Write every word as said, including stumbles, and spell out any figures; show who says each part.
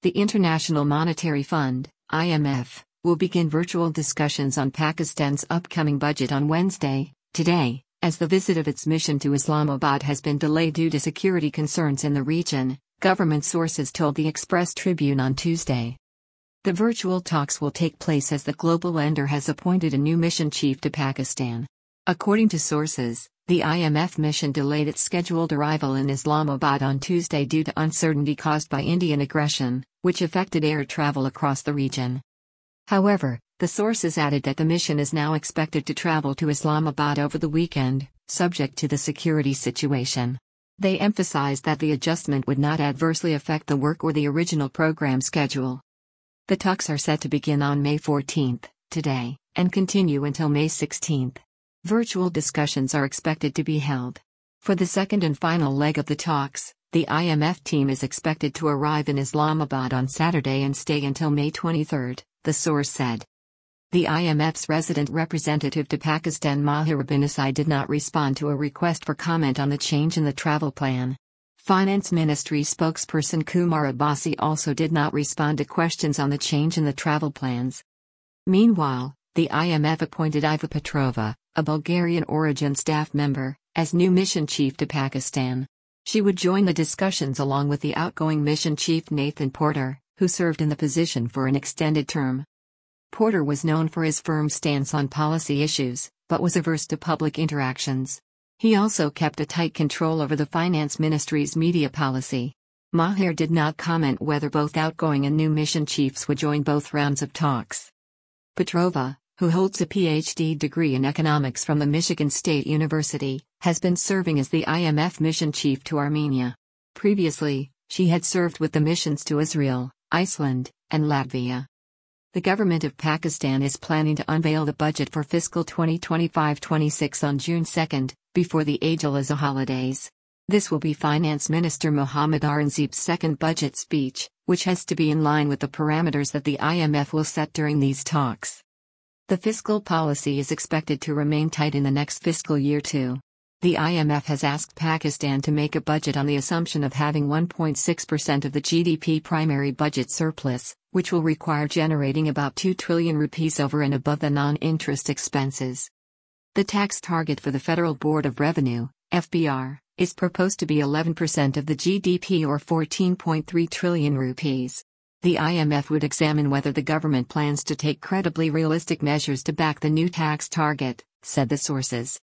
Speaker 1: The International Monetary Fund, I M F, will begin virtual discussions on Pakistan's upcoming budget on Wednesday, today, as the visit of its mission to Islamabad has been delayed due to security concerns in the region, government sources told the Express Tribune on Tuesday. The virtual talks will take place as the global lender has appointed a new mission chief to Pakistan. According to sources, the I M F mission delayed its scheduled arrival in Islamabad on Tuesday due to uncertainty caused by Indian aggression, which affected air travel across the region. However, the sources added that the mission is now expected to travel to Islamabad over the weekend, subject to the security situation. They emphasized that the adjustment would not adversely affect the work or the original program schedule. The talks are set to begin on May fourteenth, today, and continue until May sixteenth. Virtual discussions are expected to be held. For the second and final leg of the talks, the I M F team is expected to arrive in Islamabad on Saturday and stay until May twenty-third, the source said. The I M F's resident representative to Pakistan Mahir Abinisai did not respond to a request for comment on the change in the travel plan. Finance Ministry spokesperson Kumar Abbasi also did not respond to questions on the change in the travel plans. Meanwhile, the I M F appointed Iva Petrova, a Bulgarian-origin staff member, as new mission chief to Pakistan. She would join the discussions along with the outgoing mission chief Nathan Porter, who served in the position for an extended term. Porter was known for his firm stance on policy issues, but was averse to public interactions. He also kept a tight control over the finance ministry's media policy. Mahir did not comment whether both outgoing and new mission chiefs would join both rounds of talks. Petrova, who holds a P H D degree in economics from the Michigan State University, has been serving as the I M F mission chief to Armenia. Previously, she had served with the missions to Israel, Iceland, and Latvia. The government of Pakistan is planning to unveil the budget for fiscal twenty twenty-five twenty-six on June second, before the Eid al-Adha holidays. This will be Finance Minister Mohammad Aurangzeb's second budget speech, which has to be in line with the parameters that the I M F will set during these talks. The fiscal policy is expected to remain tight in the next fiscal year too. The I M F has asked Pakistan to make a budget on the assumption of having one point six percent of the G D P primary budget surplus, which will require generating about two trillion rupees over and above the non-interest expenses. The tax target for the Federal Board of Revenue, F B R, is proposed to be eleven percent of the G D P or fourteen point three trillion rupees. The I M F would examine whether the government plans to take credibly realistic measures to back the new tax target, said the sources.